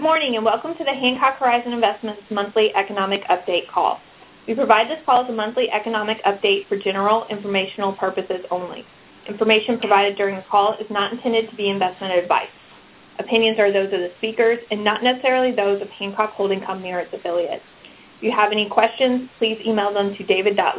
morning and welcome to the Hancock Horizon Investments monthly economic update call. We provide this call as a monthly economic update for general informational purposes only. Information provided during the call is not intended to be investment advice. Opinions are those of the speakers and not necessarily those of Hancock Holding Company or its affiliates. If you have any questions, please email them to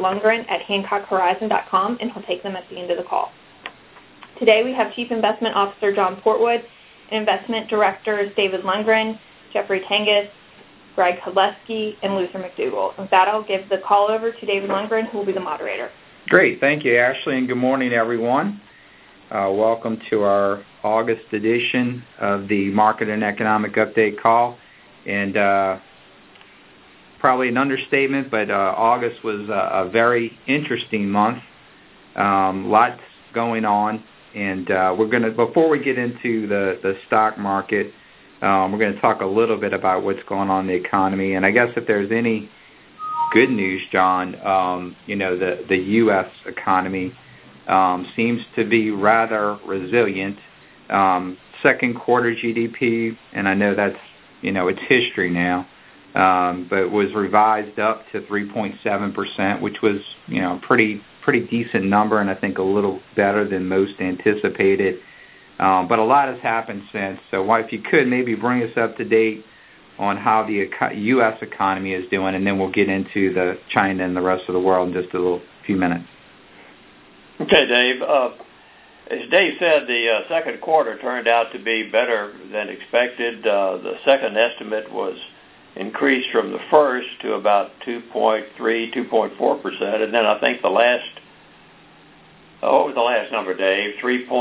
david.lundgren@hancockhorizon.com and he'll take them at the end of the call. Today we have Chief Investment Officer John Portwood, and Investment Directors David Lundgren, Jeffrey Tengus, Greg Kudleski, and Luther McDougall. With that, I'll give the call over to David Lundgren, who will be the moderator. Great. Thank you, Ashley, and good morning, everyone. Welcome to our August edition of the Market and Economic Update call. And probably an understatement, but August was a very interesting month. Lots going on. And before we get into the stock market, we're going to talk a little bit about what's going on in the economy. And I guess if there's any good news, John, the U.S. economy seems to be rather resilient. Second quarter GDP, and I know that's, it's history now, but was revised up to 3.7%, which was, pretty decent number, and I think a little better than most anticipated. But a lot has happened since. So if you could maybe bring us up to date on how the U.S. economy is doing, and then we'll get into the China and the rest of the world in just a few minutes. Okay, Dave. As Dave said, the second quarter turned out to be better than expected. The second estimate was increased from the first to about 2.3, 2.4%, and then I think the last, what was the last number, Dave?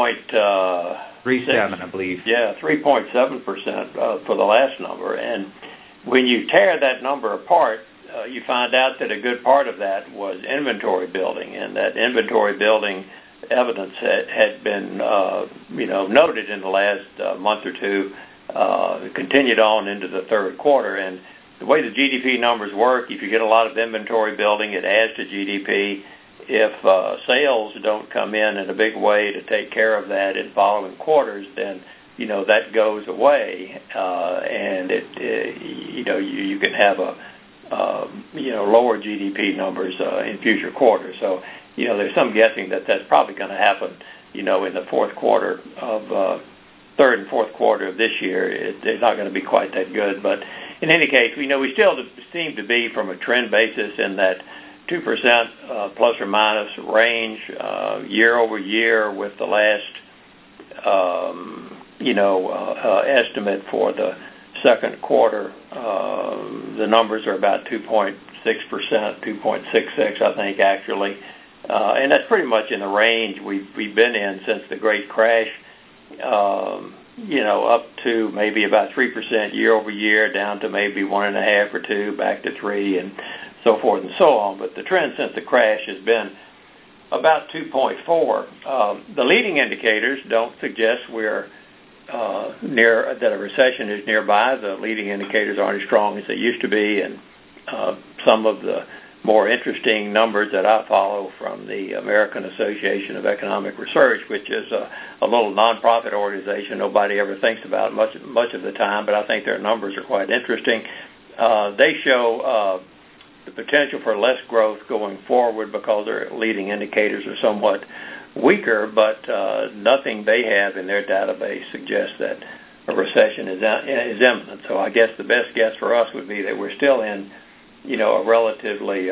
3.37, I believe. Yeah, 3.7% for the last number. And when you tear that number apart, you find out that a good part of that was inventory building, and that inventory building evidence had been, noted in the last month or two. Continued on into the third quarter. And the way the GDP numbers work, if you get a lot of inventory building, it adds to GDP. If sales don't come in a big way to take care of that in following quarters, then that goes away, and you can have lower GDP numbers in future quarters. So there's some guessing that that's probably going to happen in the fourth quarter of third and fourth quarter of this year. It's not going to be quite that good, but in any case, we still seem to be, from a trend basis, in that 2% plus or minus range year over year, with the last estimate for the second quarter. The numbers are about 2.6%, 2.66, I think, actually, and that's pretty much in the range we've been in since the Great Crash. Up to maybe about 3% year over year, down to maybe 1.5 or 2, back to 3, and so forth and so on. But the trend since the crash has been about 2.4. The leading indicators don't suggest we're that a recession is nearby. The leading indicators aren't as strong as they used to be, and some of the more interesting numbers that I follow from the American Association of Economic Research, which is a little nonprofit organization nobody ever thinks about much of the time, but I think their numbers are quite interesting. They show the potential for less growth going forward because their leading indicators are somewhat weaker, but nothing they have in their database suggests that a recession is imminent. So I guess the best guess for us would be that we're still in a relatively,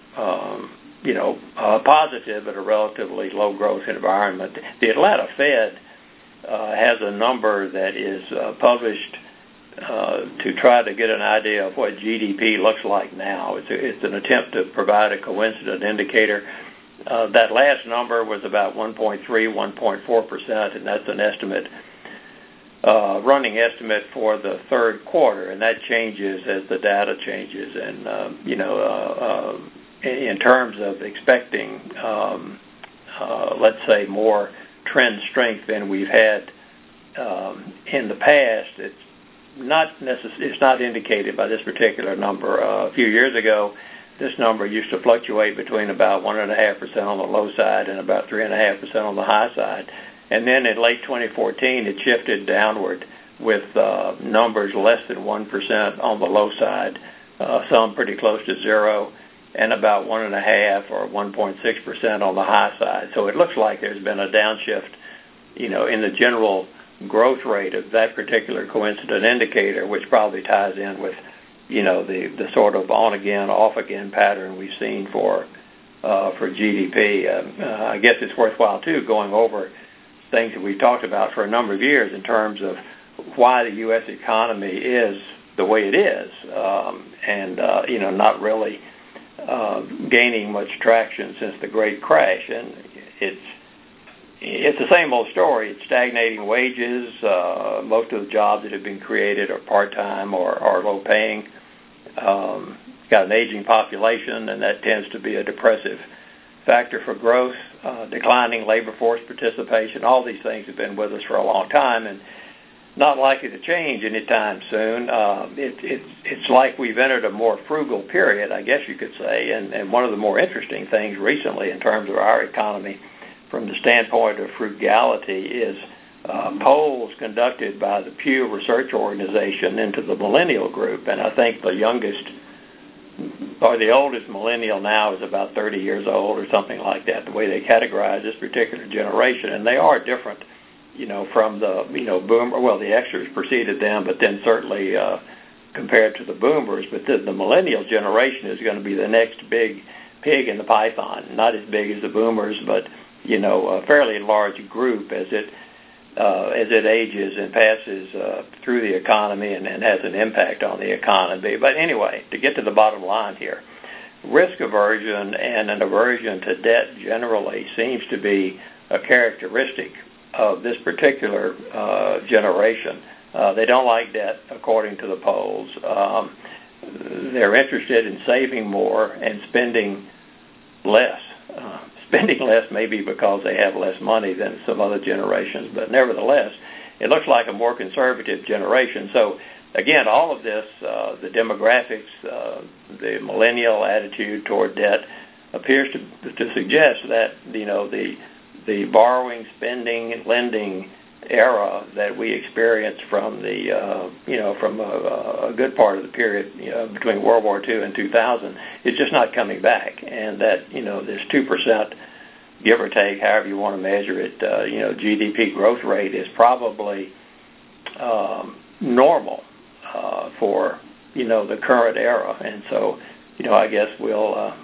positive but a relatively low growth environment. The Atlanta Fed has a number that is published to try to get an idea of what GDP looks like now. It's an attempt to provide a coincident indicator. That last number was about 1.3, 1.4%, and that's an estimate. Running estimate for the third quarter, and that changes as the data changes. And in terms of expecting, let's say, more trend strength than we've had in the past, it's not indicated by this particular number. A few years ago, this number used to fluctuate between about 1.5% on the low side and about 3.5% on the high side. And then in late 2014, it shifted downward with numbers less than 1% on the low side, some pretty close to zero, and about 1.5 or 1.6% on the high side. So it looks like there's been a downshift, in the general growth rate of that particular coincident indicator, which probably ties in with, the sort of on again, off again pattern we've seen for GDP. I guess it's worthwhile too going over things that we've talked about for a number of years in terms of why the U.S. economy is the way it is, and not really gaining much traction since the Great Crash. And it's the same old story. It's stagnating wages. Most of the jobs that have been created are part-time or low-paying. Got an aging population, and that tends to be a depressive factor for growth. Declining labor force participation. All these things have been with us for a long time, and not likely to change anytime soon. It's like we've entered a more frugal period, I guess you could say, and one of the more interesting things recently in terms of our economy from the standpoint of frugality is polls conducted by the Pew Research Organization into the millennial group, and I think the youngest or the oldest millennial now is about 30 years old or something like that, the way they categorize this particular generation, and they are different from the, boomer, well, the Xers preceded them, but then certainly compared to the boomers. But the millennial generation is going to be the next big pig in the python, not as big as the boomers, but, a fairly large group as it ages and passes through the economy and has an impact on the economy. But anyway, to get to the bottom line here, risk aversion and an aversion to debt generally seems to be a characteristic of this particular generation. They don't like debt, according to the polls. They're interested in saving more and spending less. Spending less maybe because they have less money than some other generations, but nevertheless, it looks like a more conservative generation. So, again, all of this, the demographics, the millennial attitude toward debt appears to suggest that, the borrowing, spending, lending era that we experienced from the, from a good part of the period, between World War II and 2000, is just not coming back. And that, this 2%, give or take, however you want to measure it, GDP growth rate is probably normal for, the current era. And so, I guess we'll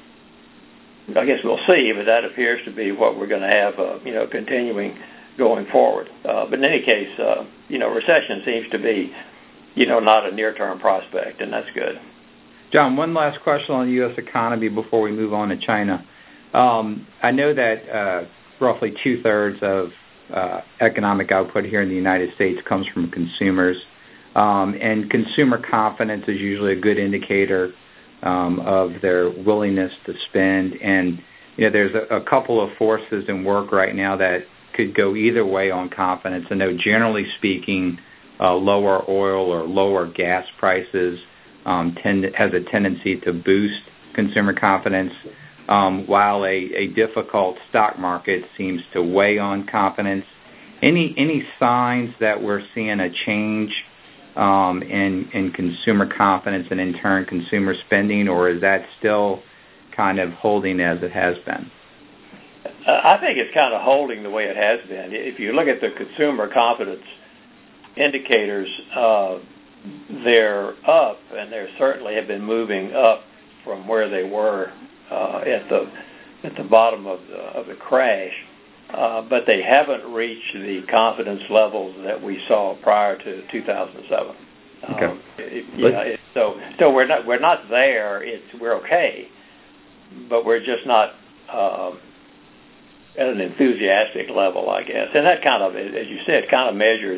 see, but that appears to be what we're going to have, continuing going forward. But in any case, recession seems to be, not a near-term prospect, and that's good. John, one last question on the U.S. economy before we move on to China. I know that roughly two-thirds of economic output here in the United States comes from consumers, and consumer confidence is usually a good indicator of their willingness to spend. And, there's a couple of forces in work right now that could go either way on confidence. I know, generally speaking, lower oil or lower gas prices has a tendency to boost consumer confidence, while a difficult stock market seems to weigh on confidence. Any signs that we're seeing a change in consumer confidence and, in turn, consumer spending, or is that still kind of holding as it has been? I think it's kind of holding the way it has been. If you look at the consumer confidence indicators, they're up, and they certainly have been moving up from where they were at the bottom of the crash, but they haven't reached the confidence levels that we saw prior to 2007. Okay. So we're not there. We're okay, but we're just not at an enthusiastic level, I guess. And that kind of, as you said, kind of measures,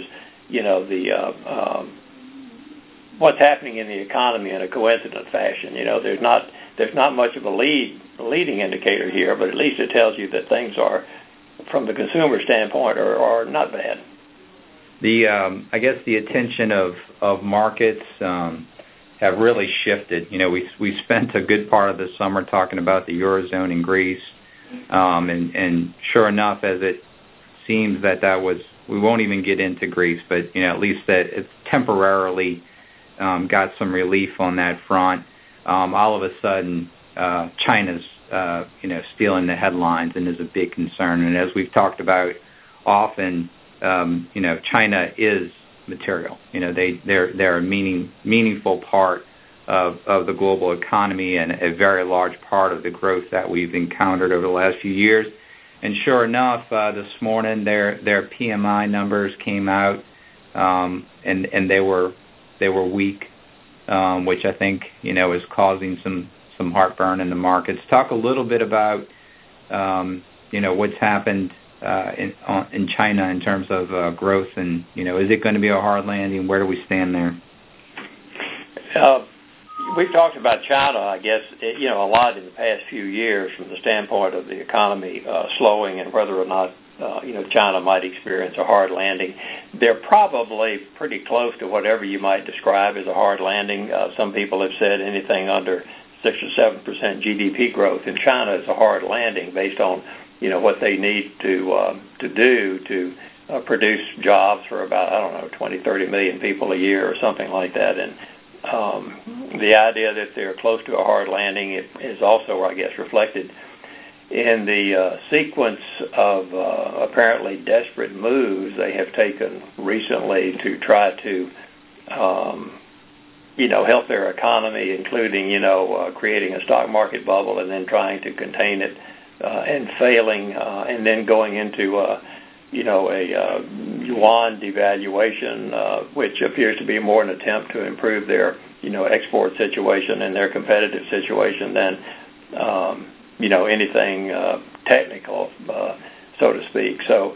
the what's happening in the economy in a coincident fashion. There's not much of a leading indicator here, but at least it tells you that things are, from the consumer standpoint, are not bad. I guess the attention of markets have really shifted. We spent a good part of the summer talking about the Eurozone and Greece, and sure enough, as it seems that was we won't even get into Greece, but at least that it's temporarily got some relief on that front. All of a sudden, China's stealing the headlines and is a big concern. And as we've talked about often, China is material. They're a meaningful part of the global economy and a very large part of the growth that we've encountered over the last few years. And sure enough, this morning their PMI numbers came out, and they were weak, which I think is causing some heartburn in the markets. Talk a little bit about what's happened in China in terms of growth, and is it going to be a hard landing? Where do we stand there? We've talked about China, I guess, a lot in the past few years from the standpoint of the economy slowing and whether or not, China might experience a hard landing. They're probably pretty close to whatever you might describe as a hard landing. Some people have said anything under 6 or 7% GDP growth in China is a hard landing based on, what they need to do to produce jobs for about, 20, 30 million people a year or something like that. And the idea that they're close to a hard landing is also, I guess, reflected in the sequence of apparently desperate moves they have taken recently to try to, help their economy, including, creating a stock market bubble and then trying to contain it and failing, and then going into a yuan devaluation, which appears to be more an attempt to improve their, export situation and their competitive situation than, anything technical, so to speak. So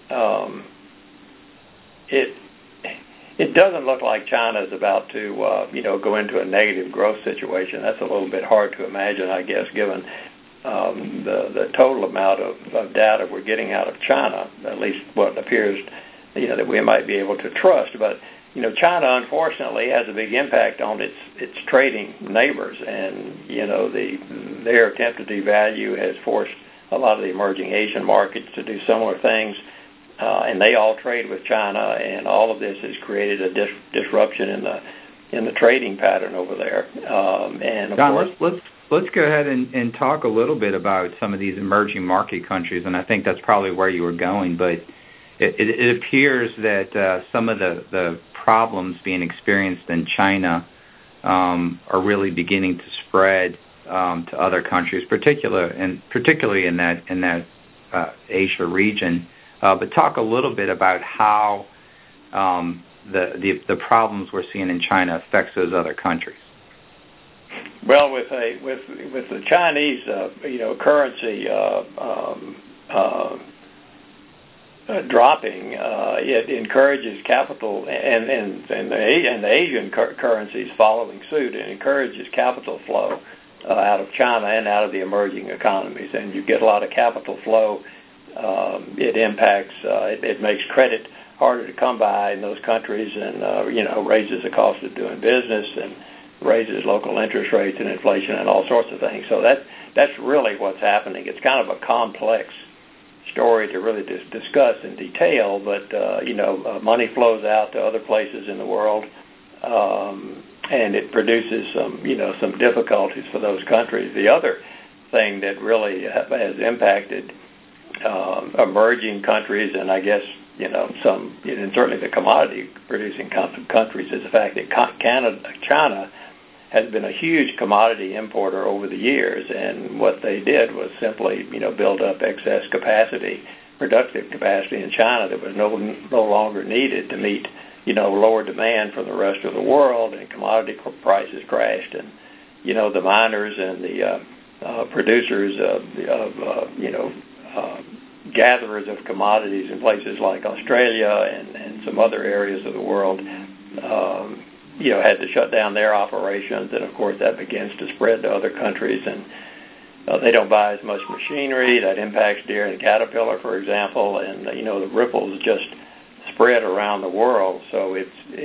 it doesn't look like China is about to, go into a negative growth situation. That's a little bit hard to imagine, I guess, given the total amount of data we're getting out of China, at least what appears, that we might be able to trust. But, China, unfortunately, has a big impact on its trading neighbors. And, their attempt to devalue has forced a lot of the emerging Asian markets to do similar things. And they all trade with China, and all of this has created a disruption in the trading pattern over there. And of John, let's go ahead and talk a little bit about some of these emerging market countries, and I think that's probably where you were going. But it appears that some of the problems being experienced in China are really beginning to spread to other countries, particularly in that Asia region. But talk a little bit about how the problems we're seeing in China affects those other countries. Well, with the Chinese, currency dropping, it encourages capital, and the Asian currencies following suit. It encourages capital flow out of China and out of the emerging economies, and you get a lot of capital flow. It impacts, it makes credit harder to come by in those countries, and raises the cost of doing business and raises local interest rates and inflation and all sorts of things. So that's really what's happening. It's kind of a complex story to really discuss in detail, but money flows out to other places in the world, and it produces some difficulties for those countries. The other thing that really has impacted emerging countries, and I guess some, and certainly the commodity producing countries, is the fact that China has been a huge commodity importer over the years, and what they did was simply, build up excess capacity, productive capacity in China that was no longer needed to meet, lower demand from the rest of the world, and commodity prices crashed, and, the miners and the producers of gatherers of commodities in places like Australia and some other areas of the world, had to shut down their operations, and of course that begins to spread to other countries, and they don't buy as much machinery. That impacts Deere and Caterpillar, for example, and the ripples just spread around the world. So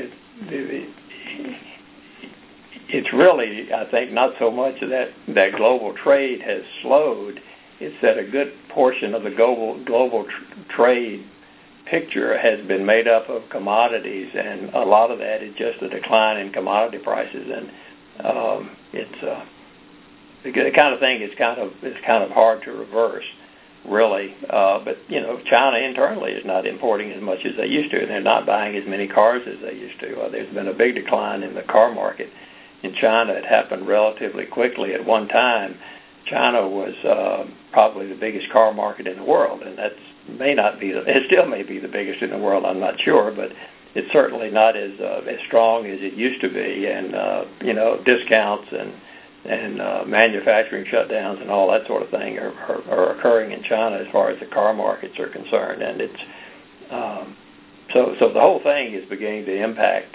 it's really, I think, not so much that global trade has slowed. It's that a good portion of the global trade picture has been made up of commodities, and a lot of that is just a decline in commodity prices, and it's the kind of thing. It's kind of hard to reverse, really. But China internally is not importing as much as they used to, and they're not buying as many cars as they used to. There's been a big decline in the car market in China. It happened relatively quickly. At one time, China was probably the biggest car market in the world, and it still may be the biggest in the world, I'm not sure, but it's certainly not as strong as it used to be, and discounts and manufacturing shutdowns and all that sort of thing are occurring in China as far as the car markets are concerned, and it's so the whole thing is beginning to impact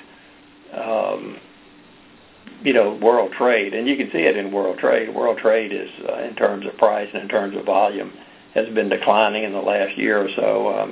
world trade, and you can see it in world trade. World trade is, in terms of price and in terms of volume, has been declining in the last year or so.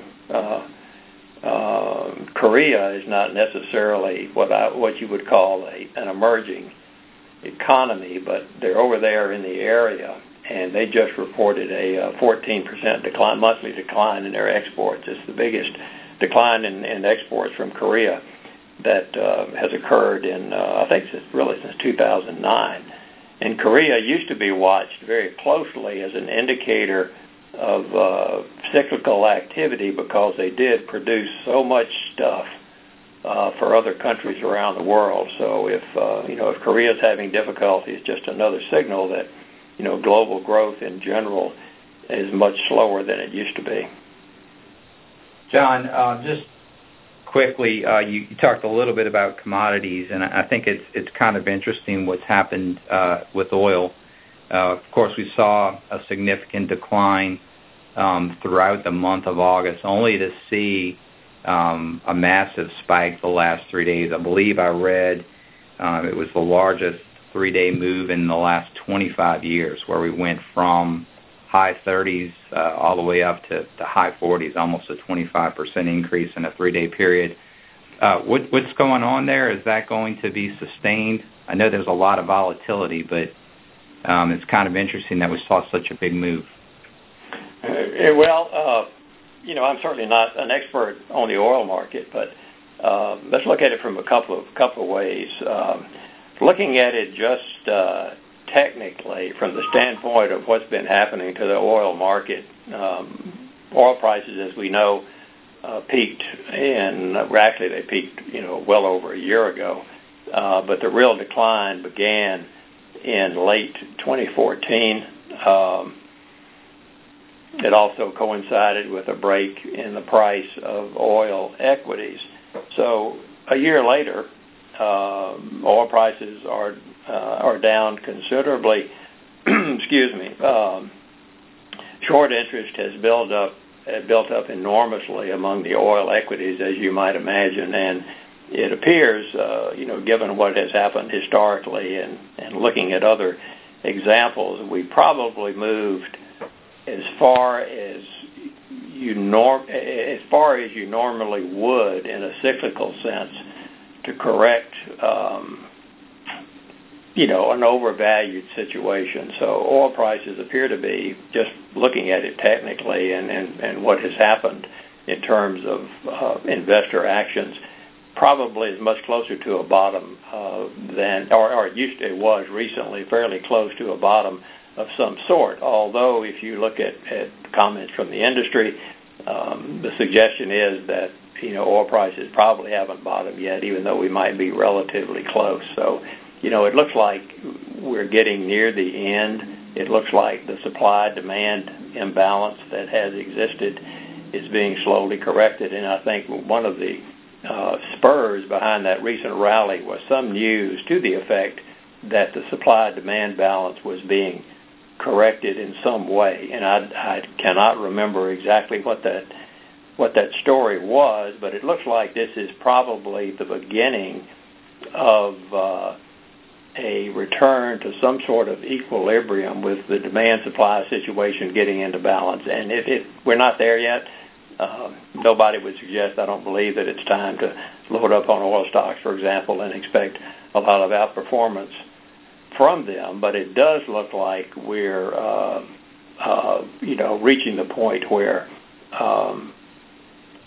Korea is not necessarily what you would call an emerging economy, but they're over there in the area, and they just reported a 14% monthly decline in their exports. It's the biggest decline in exports from Korea that has occurred in, I think, since 2009. And Korea used to be watched very closely as an indicator of cyclical activity because they did produce so much stuff for other countries around the world. So if Korea is having difficulty, it's just another signal that global growth in general is much slower than it used to be. John, just quickly, you talked a little bit about commodities, and I think it's kind of interesting what's happened with oil. Of course, we saw a significant decline throughout the month of August, only to see a massive spike the last 3 days. I believe I read it was the largest 3-day move in the last 25 years, where we went from high 30s all the way up to the high 40s, almost a 25% increase in a 3-day period. What's going on there? Is that going to be sustained? I know there's a lot of volatility, but it's kind of interesting that we saw such a big move. I'm certainly not an expert on the oil market, but let's look at it from a couple of ways. Looking at it just technically from the standpoint of what's been happening to the oil market, oil prices, as we know, peaked they peaked well over a year ago, but the real decline began in late 2014. It also coincided with a break in the price of oil equities. So a year later, oil prices are down considerably. Excuse me. Short interest has built up enormously among the oil equities, as you might imagine, and it appears, given what has happened historically and looking at other examples, we probably moved as far as you normally would in a cyclical sense to correct an overvalued situation. So oil prices appear to be, just looking at it technically and what has happened in terms of investor actions, probably is much closer to a bottom it was recently fairly close to a bottom of some sort. Although if you look at comments from the industry, the suggestion is that oil prices probably haven't bottomed yet, even though we might be relatively close. So it looks like we're getting near the end. It looks like the supply-demand imbalance that has existed is being slowly corrected, and I think one of the spurs behind that recent rally was some news to the effect that the supply-demand balance was being corrected in some way, and I cannot remember exactly what that story was, but it looks like this is probably the beginning of a return to some sort of equilibrium with the demand-supply situation getting into balance. And if we're not there yet, nobody would suggest, I don't believe, that it's time to load up on oil stocks, for example, and expect a lot of outperformance from them. But it does look like we're, reaching the point where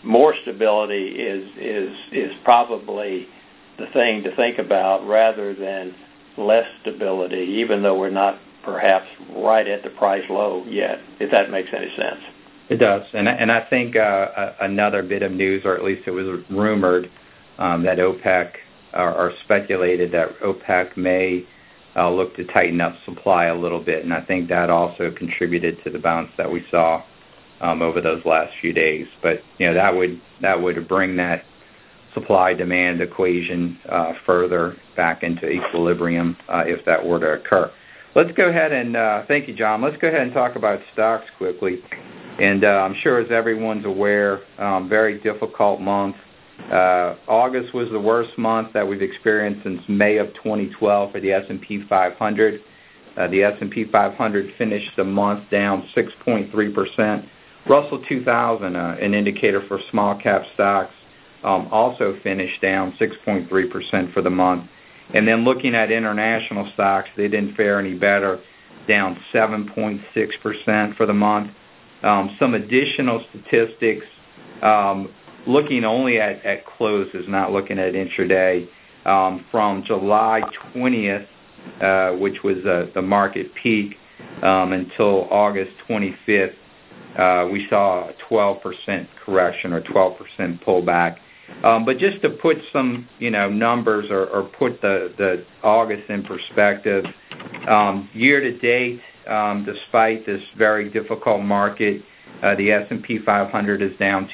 more stability is probably the thing to think about rather than less stability, even though we're not perhaps right at the price low yet, if that makes any sense. It does. And I think another bit of news, or at least it was rumored, that OPEC or speculated that OPEC may look to tighten up supply a little bit, and I think that also contributed to the bounce that we saw over those last few days. But that would bring that supply-demand equation further back into equilibrium if that were to occur. Let's go ahead and thank you, John. Let's go ahead and talk about stocks quickly. And I'm sure, as everyone's aware, very difficult month. August was the worst month that we've experienced since May of 2012 for the S&P 500. The S&P 500 finished the month down 6.3%. Russell 2000, an indicator for small-cap stocks, also finished down 6.3% for the month. And then looking at international stocks, they didn't fare any better, down 7.6% for the month. Some additional statistics, looking only at closes, not looking at intraday, from July 20th, which was the market peak, until August 25th, we saw a 12% correction or 12% pullback. But just to put some numbers or put the August in perspective, year to date, despite this very difficult market, the S&P 500 is down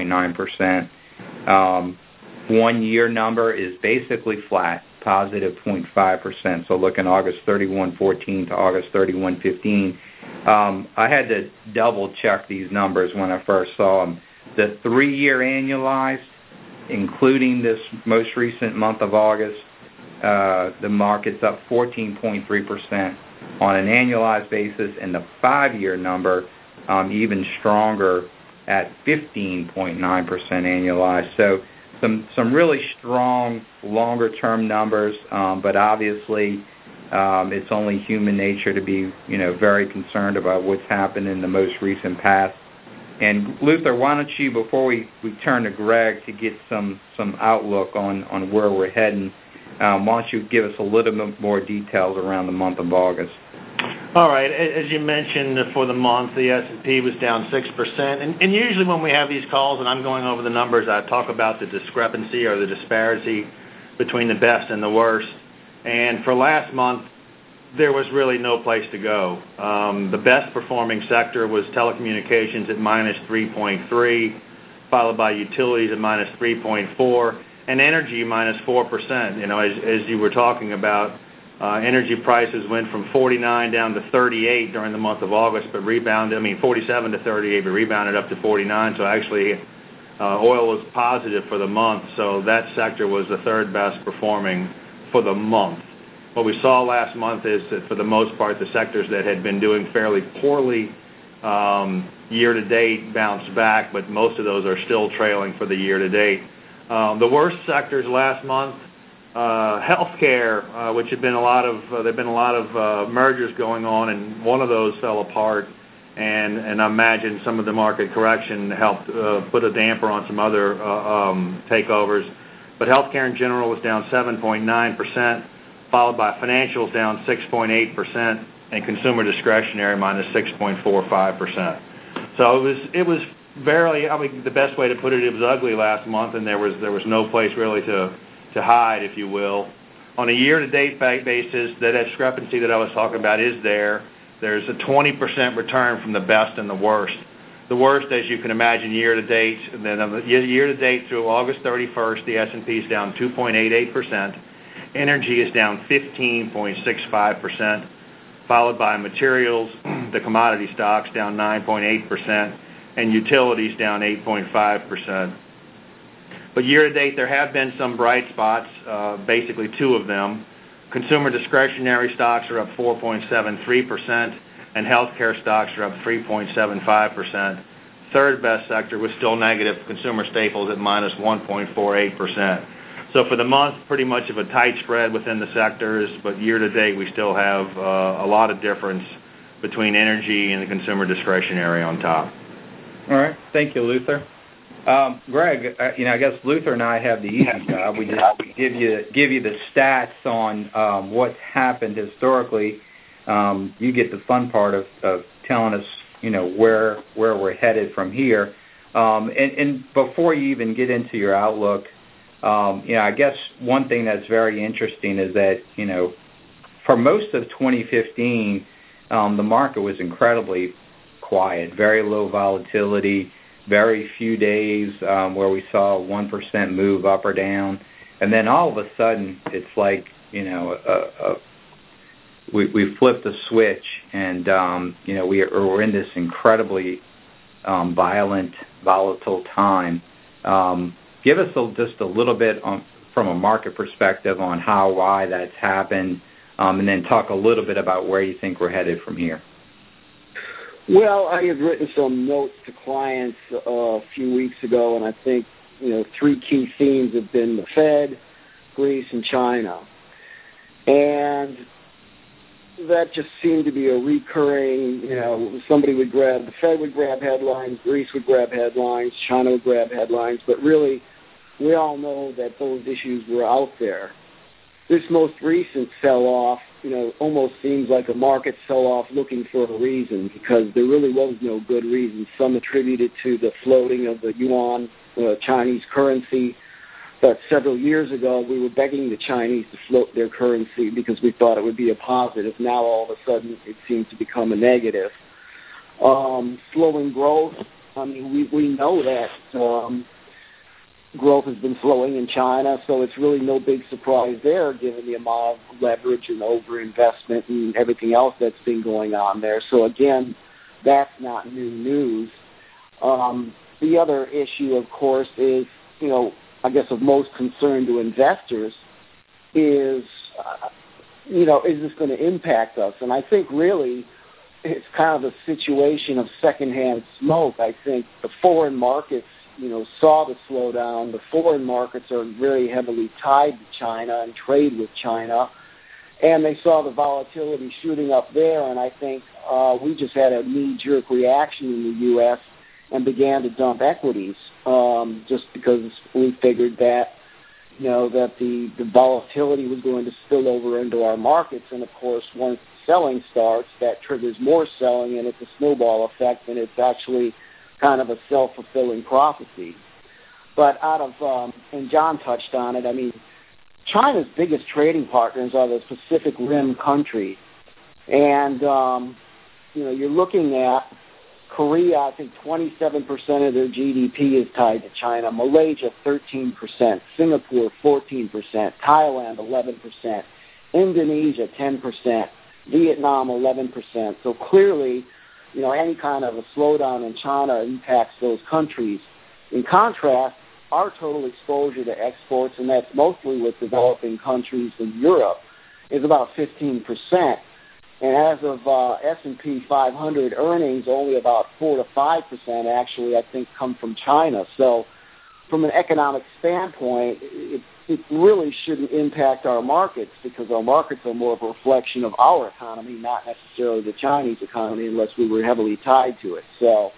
2.9%. 1 year number is basically flat, positive 0.5%. So looking August 31-14 to August 31-15. I had to double check these numbers when I first saw them. The 3-year annualized, including this most recent month of August, the market's up 14.3% on an annualized basis, and the 5-year number even stronger at 15.9% annualized. So some really strong longer-term numbers, but obviously it's only human nature to be very concerned about what's happened in the most recent past. And Luther, why don't you, before we turn to Greg to get some outlook on where we're heading, why don't you give us a little bit more details around the month of August? All right. As you mentioned, for the month, the S&P was down 6%. And usually when we have these calls and I'm going over the numbers, I talk about the discrepancy or the disparity between the best and the worst. And for last month, there was really no place to go. The best performing sector was telecommunications at minus 3.3, followed by utilities at minus 3.4, and energy minus 4%. As you were talking about, energy prices went from 49 down to 38 during the month of August, but 47 to 38, but rebounded up to 49. So actually, oil was positive for the month. So that sector was the third best performing for the month. What we saw last month is that for the most part, the sectors that had been doing fairly poorly year-to-date bounced back, but most of those are still trailing for the year-to-date. The worst sectors last month, healthcare, which had been there've been a lot of mergers going on, and one of those fell apart, and I imagine some of the market correction helped put a damper on some other takeovers. But healthcare in general was down 7.9%. Followed by financials down 6.8%, and consumer discretionary minus 6.45%. So it was barely, the best way to put it, it was ugly last month, and there was no place really to hide, if you will. On a year-to-date basis, that discrepancy that I was talking about is there. There's a 20% return from the best and the worst. The worst, as you can imagine, year-to-date, and then year-to-date through August 31st, the S&P is down 2.88%. Energy is down 15.65%, followed by materials, the commodity stocks down 9.8%, and utilities down 8.5%. But year-to-date, there have been some bright spots, basically two of them. Consumer discretionary stocks are up 4.73%, and healthcare stocks are up 3.75%. Third best sector was still negative, consumer staples at minus 1.48%. So for the month, pretty much of a tight spread within the sectors, but year-to-date we still have a lot of difference between energy and the consumer discretionary on top. All right. Thank you, Luther. Greg, I guess Luther and I have the easy job. We just give you the stats on what's happened historically. You get the fun part of telling us, where we're headed from here. And before you even get into your outlook, I guess one thing that's very interesting is that, for most of 2015, the market was incredibly quiet, very low volatility, very few days where we saw a 1% move up or down. And then all of a sudden, it's like, we flipped a switch, and, we're in this incredibly volatile time. Give us just a little bit from a market perspective on why that's happened, and then talk a little bit about where you think we're headed from here. Well, I had written some notes to clients a few weeks ago, and I think, three key themes have been the Fed, Greece, and China. And that just seemed to be a recurring, somebody would the Fed would grab headlines, Greece would grab headlines, China would grab headlines, but really, we all know that those issues were out there. This most recent sell-off, almost seems like a market sell-off looking for a reason, because there really was no good reason. Some attribute it to the floating of the yuan, Chinese currency. But several years ago, we were begging the Chinese to float their currency because we thought it would be a positive. Now, all of a sudden, it seems to become a negative. Slowing growth, we know that growth has been slowing in China, so it's really no big surprise there, given the amount of leverage and overinvestment and everything else that's been going on there. So, again, that's not new news. The other issue, of course, is, I guess of most concern to investors is, is this going to impact us? And I think really it's kind of a situation of secondhand smoke. I think the foreign markets, saw the slowdown. The foreign markets are very heavily tied to China and trade with China, and they saw the volatility shooting up there, and I think we just had a knee-jerk reaction in the U.S. and began to dump equities just because we figured that, that the volatility was going to spill over into our markets. And, of course, once selling starts, that triggers more selling, and it's a snowball effect, and it's actually kind of a self-fulfilling prophecy. But and John touched on it, China's biggest trading partners are the Pacific Rim countries. And, you're looking at Korea, I think 27% of their GDP is tied to China. Malaysia, 13%. Singapore, 14%. Thailand, 11%. Indonesia, 10%. Vietnam, 11%. So clearly, any kind of a slowdown in China impacts those countries. In contrast, our total exposure to exports, and that's mostly with developing countries in Europe, is about 15%. And as of S&P 500 earnings, only about 4 to 5% actually, I think, come from China. So from an economic standpoint, it really shouldn't impact our markets, because our markets are more of a reflection of our economy, not necessarily the Chinese economy, unless we were heavily tied to it. So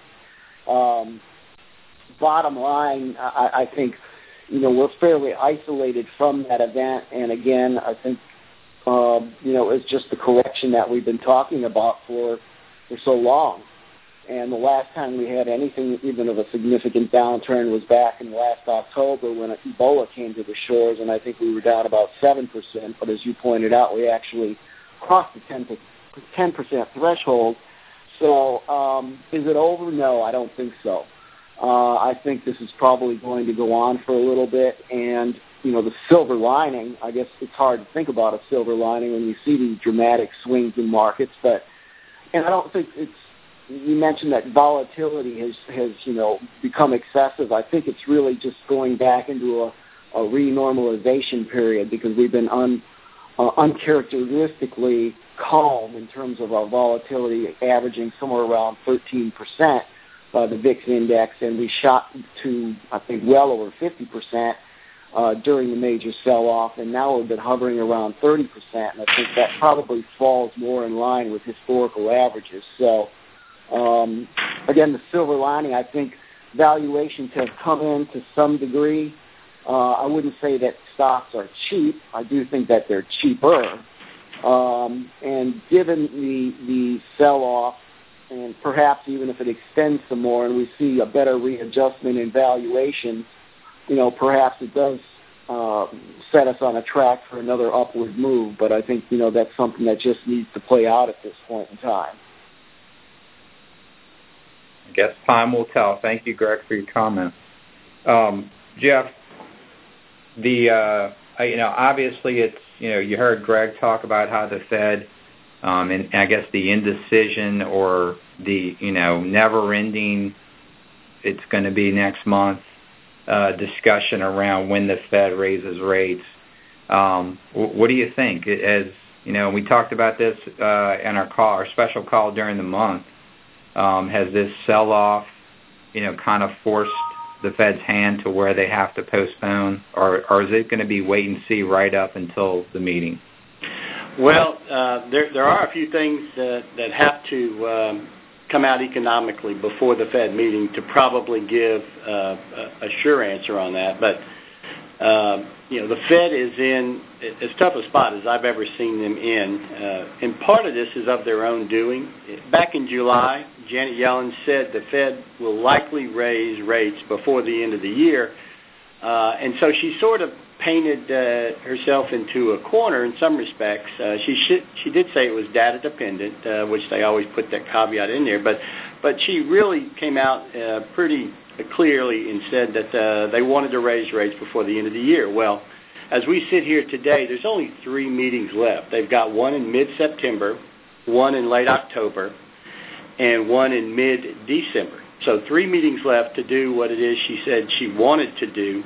bottom line, I think, we're fairly isolated from that event. And again, I think, it's just the correction that we've been talking about for so long. And the last time we had anything even of a significant downturn was back in last October when Ebola came to the shores, and I think we were down about 7%. But as you pointed out, we actually crossed the 10% threshold. So is it over? No, I don't think so. I think this is probably going to go on for a little bit. And, the silver lining, I guess it's hard to think about a silver lining when you see these dramatic swings in markets. And I don't think you mentioned that volatility has become excessive. I think it's really just going back into a renormalization period, because we've been uncharacteristically calm in terms of our volatility, averaging somewhere around 13%, the VIX index, and we shot to, I think, well over 50% during the major sell-off, and now we've been hovering around 30%, and I think that probably falls more in line with historical averages. So, again, the silver lining, I think valuations have come in to some degree. I wouldn't say that stocks are cheap. I do think that they're cheaper. And given the sell-off, and perhaps even if it extends some more and we see a better readjustment in valuation, perhaps it does set us on a track for another upward move. But I think, that's something that just needs to play out at this point in time. I guess time will tell. Thank you, Greg, for your comments. Jeff, obviously it's, you heard Greg talk about how the Fed, and I guess the indecision or the, never-ending, it's going to be next month, discussion around when the Fed raises rates. What do you think? As, we talked about this in our special call during the month. Has this sell-off, kind of forced the Fed's hand to where they have to postpone, or is it going to be wait and see right up until the meeting? Well, there are a few things that have to come out economically before the Fed meeting to probably give a sure answer on that. But, the Fed is in as tough a spot as I've ever seen them in. And part of this is of their own doing. Back in July, Janet Yellen said the Fed will likely raise rates before the end of the year. And so she sort of painted herself into a corner in some respects. She did say it was data dependent, which they always put that caveat in there. But she really came out pretty clearly and said that they wanted to raise rates before the end of the year. Well, as we sit here today, there's only 3 meetings left. They've got one in mid-September, one in late October, and one in mid-December. So 3 meetings left to do what it is she said she wanted to do.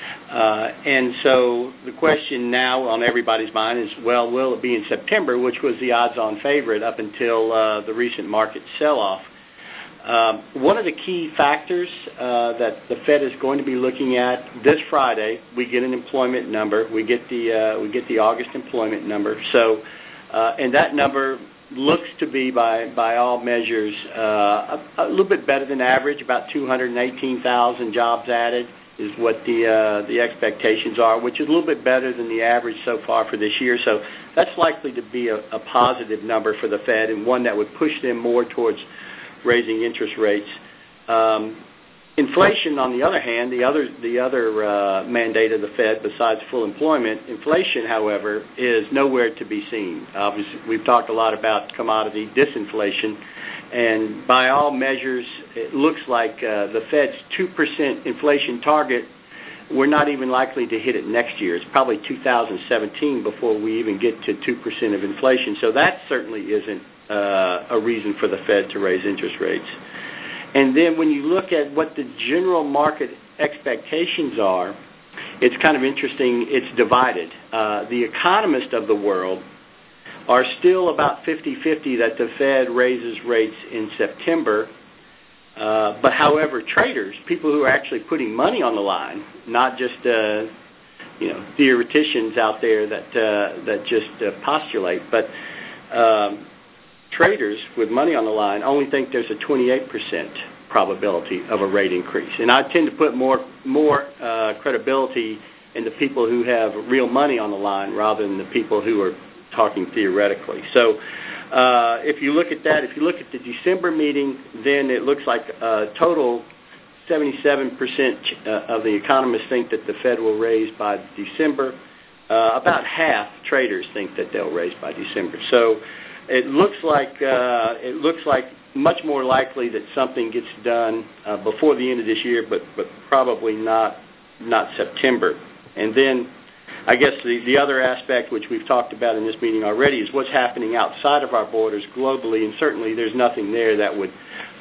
And so the question now on everybody's mind is, well, will it be in September, which was the odds-on favorite up until the recent market sell-off? One of the key factors that the Fed is going to be looking at this Friday, we get an employment number. We get the August employment number. So, and that number looks to be, by all measures, a little bit better than average. About 218,000 jobs added is what the expectations are, which is a little bit better than the average so far for this year. So that's likely to be a positive number for the Fed and one that would push them more towards raising interest rates. Inflation, on the other hand, the other mandate of the Fed besides full employment, inflation, however, is nowhere to be seen. Obviously, we've talked a lot about commodity disinflation, and by all measures, it looks like the Fed's 2% inflation target, we're not even likely to hit it next year. It's probably 2017 before we even get to 2% of inflation. So that certainly isn't a reason for the Fed to raise interest rates. And then when you look at what the general market expectations are, it's kind of interesting. It's divided. The economists of the world are still about 50-50 that the Fed raises rates in September. But however, traders, people who are actually putting money on the line, not just theoreticians out there that just postulate, but traders with money on the line only think there's a 28% probability of a rate increase. And I tend to put more credibility in the people who have real money on the line rather than the people who are talking theoretically. So if you look at that, if you look at the December meeting, then it looks like total 77% of the economists think that the Fed will raise by December. About half traders think that they'll raise by December. So it looks like much more likely that something gets done before the end of this year, but probably not September. And then I guess the other aspect, which we've talked about in this meeting already, is what's happening outside of our borders globally, and certainly there's nothing there that would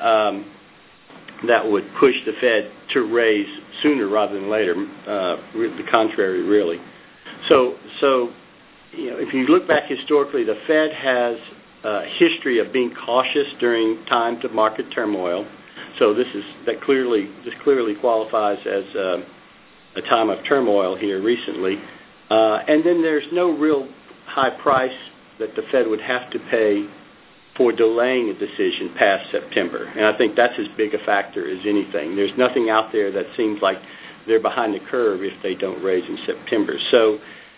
push the Fed to raise sooner rather than later. The contrary, really. So if you look back historically, the Fed has a history of being cautious during times of market turmoil. So this clearly qualifies as a time of turmoil here recently. And then there's no real high price that the Fed would have to pay for delaying a decision past September. And I think that's as big a factor as anything. There's nothing out there that seems like they're behind the curve if they don't raise in September. So,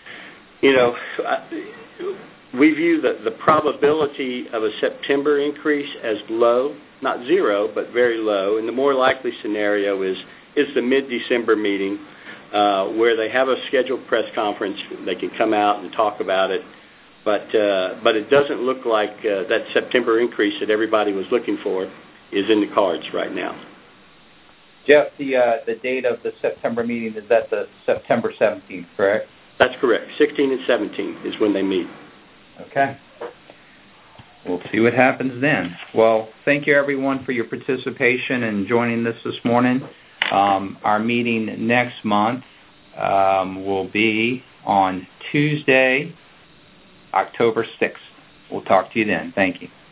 we view the probability of a September increase as low, not zero, but very low. And the more likely scenario is the mid-December meeting where they have a scheduled press conference. They can come out and talk about it. But it doesn't look like that September increase that everybody was looking for is in the cards right now. Jeff, the date of the September meeting, is that the September 17th, correct? That's correct. 16 and 17 is when they meet. Okay. We'll see what happens then. Well, thank you, everyone, for your participation and joining us this morning. Our meeting next month will be on Tuesday, October 6th. We'll talk to you then. Thank you.